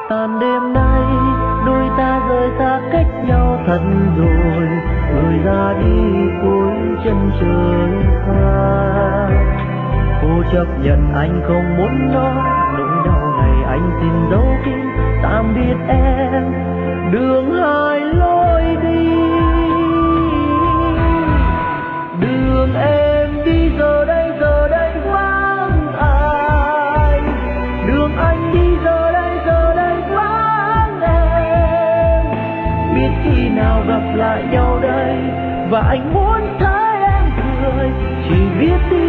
Tàn đêm nay đôi ta rời xa cách nhau thật rồi, người ra đi cuối chân trời xa. Cô chấp nhận anh không muốn nói nỗi đau này, anh xin dấu kín tạm biệt em, đường hai lối đi. Đường em đi giờ đây vắng ai, đường anh đi giờ đây vắng em. Biết khi nào gặp lại nhau đây, và anh muốn thấy em cười, chỉ biết đi